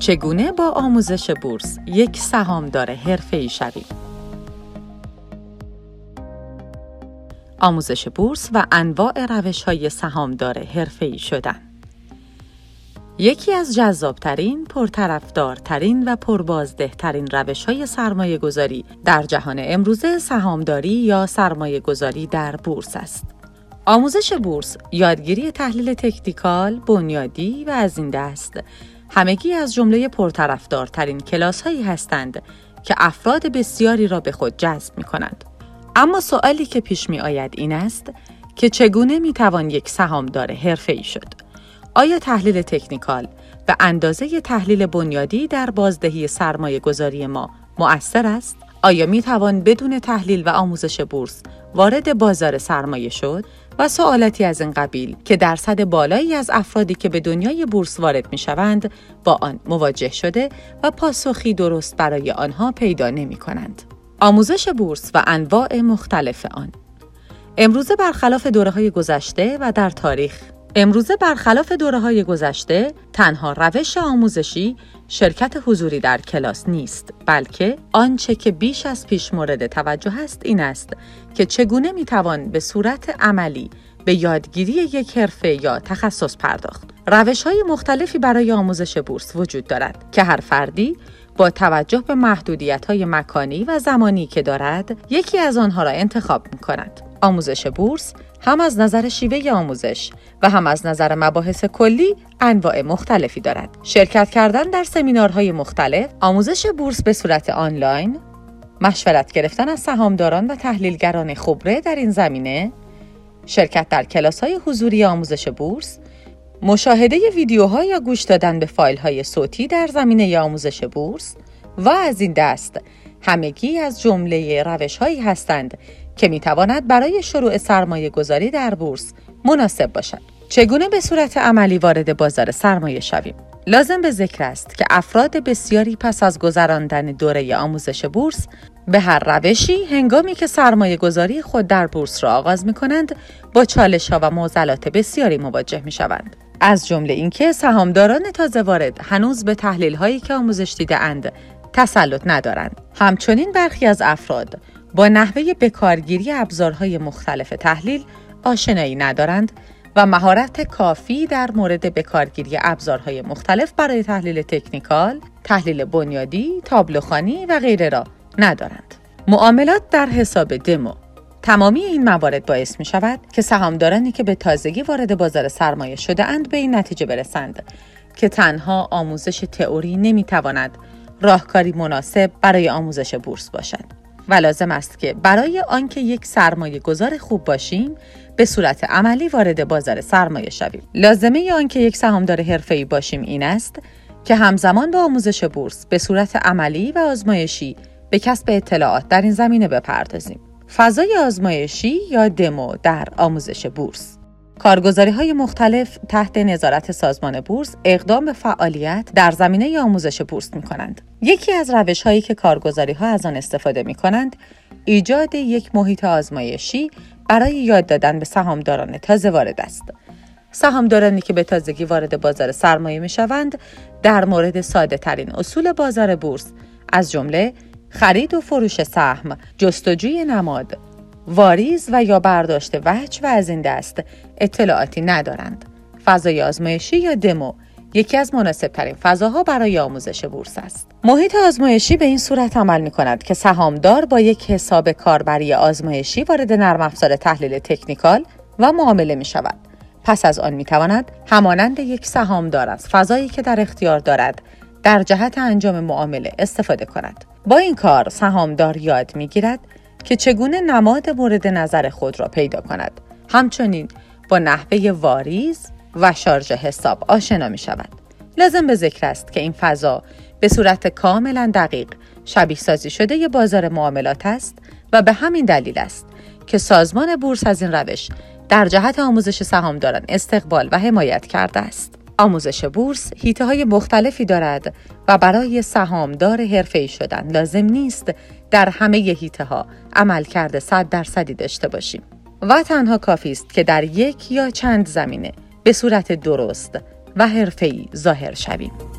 چگونه با آموزش بورس یک سهامدار حرفه‌ای شویم؟ آموزش بورس و انواع روش‌های سهامدار حرفه‌ای شدن. یکی از جذابترین، پرطرفدارترین و پربازدهترین روش‌های سرمایه‌گذاری در جهان امروزه سهامداری یا سرمایه‌گذاری در بورس است. آموزش بورس، یادگیری تحلیل تکنیکال، بنیادی و از این دست، همگی از جمله پرطرفدارترین کلاس‌هایی هستند که افراد بسیاری را به خود جذب می‌کنند. اما سوالی که پیش می‌آید این است که چگونه می‌توان یک سهامدار حرفه‌ای شد؟ آیا تحلیل تکنیکال و اندازه تحلیل بنیادی در بازدهی سرمایه‌گذاری ما مؤثر است؟ آیا می‌توان بدون تحلیل و آموزش بورس وارد بازار سرمایه شد؟ و سوالاتی از این قبیل که درصد بالایی از افرادی که به دنیای بورس وارد می‌شوند با آن مواجه شده و پاسخی درست برای آنها پیدا نمی‌کنند. آموزش بورس و انواع مختلف آن. امروزه برخلاف دوره‌های گذشته تنها روش آموزشی شرکت حضوری در کلاس نیست، بلکه آنچه که بیش از پیش مورد توجه است این است که چگونه میتوان به صورت عملی به یادگیری یک حرفه یا تخصص پرداخت. روش‌های مختلفی برای آموزش بورس وجود دارد که هر فردی با توجه به محدودیت‌های مکانی و زمانی که دارد، یکی از آنها را انتخاب می‌کند. آموزش بورس هم از نظر شیوه آموزش و هم از نظر مباحث کلی انواع مختلفی دارد. شرکت کردن در سمینارهای مختلف، آموزش بورس به صورت آنلاین، مشورت گرفتن از سهامداران و تحلیلگران خبره در این زمینه، شرکت در کلاس‌های حضوری آموزش بورس، مشاهده ویدیوها یا گوش دادن به فایل‌های صوتی در زمینه آموزش بورس و از این دست همگی از جمله روش‌هایی هستند که می‌تواند برای شروع سرمایه‌گذاری در بورس مناسب باشد. چگونه به صورت عملی وارد بازار سرمایه شویم؟ لازم به ذکر است که افراد بسیاری پس از گذراندن دوره آموزش بورس به هر روشی هنگامی که سرمایه‌گذاری خود در بورس را آغاز می‌کنند با چالش‌ها و معضلات بسیاری مواجه می‌شوند. از جمله اینکه سهامداران تازه وارد هنوز به تحلیل‌هایی که آموزش دیده‌اند تسلط ندارند. همچنین برخی از افراد با نحوه بکارگیری ابزارهای مختلف تحلیل آشنایی ندارند و مهارت کافی در مورد بکارگیری ابزارهای مختلف برای تحلیل تکنیکال، تحلیل بنیادی، تابلوخوانی و غیره را ندارند. معاملات در حساب دمو. تمامی این موارد باعث می شود که سهامدارانی که به تازگی وارد بازار سرمایه شده اند به این نتیجه برسند که تنها آموزش تئوری نمی تواند راهکاری مناسب برای آموزش بورس باشد و لازم است که برای آنکه یک سرمایه گذار خوب باشیم به صورت عملی وارد بازار سرمایه شویم. لازمه آنکه یک سهامدار حرفه‌ای باشیم این است که همزمان با آموزش بورس به صورت عملی و آزمایشی به کسب اطلاعات در این زمینه بپردازیم. فضای آزمایشی یا دمو در آموزش بورس. کارگزاری‌های مختلف تحت نظارت سازمان بورس اقدام به فعالیت در زمینه آموزش بورس می‌کنند. یکی از روش‌هایی که کارگزاری‌ها از آن استفاده می‌کنند، ایجاد یک محیط آزمایشی برای یاد دادن به سهامداران تازه وارد است. سهامدارانی که به تازگی وارد بازار سرمایه می‌شوند، در مورد ساده‌ترین اصول بازار بورس از جمله خرید و فروش سهم، جستجوی نماد، واریز و یا برداشت وجه و از این دست اطلاعاتی ندارند. فضای آزمایشی یا دمو یکی از مناسب‌ترین فضاها برای آموزش بورس است. محیط آزمایشی به این صورت عمل می‌کند که سهامدار با یک حساب کاربری آزمایشی وارد نرم افزار تحلیل تکنیکال و معامله می‌شود. پس از آن می‌تواند همانند یک سهامدار از فضایی که در اختیار دارد در جهت انجام معامله استفاده کند. با این کار سهامدار یاد می‌گیرد که چگونه نماد مورد نظر خود را پیدا کند. همچنین با نحوه واریز و شارژ حساب آشنا می شود. لازم به ذکر است که این فضا به صورت کاملا دقیق شبیه سازی شده ی بازار معاملات است و به همین دلیل است که سازمان بورس از این روش در جهت آموزش سهامداران استقبال و حمایت کرده است. آموزش بورس حیطه‌های مختلفی دارد و برای سهامدار حرفه‌ای شدن لازم نیست در همه حیطه‌ها عملکرد 100% داشته باشیم و تنها کافی است که در یک یا چند زمینه به صورت درست و حرفه‌ای ظاهر شویم.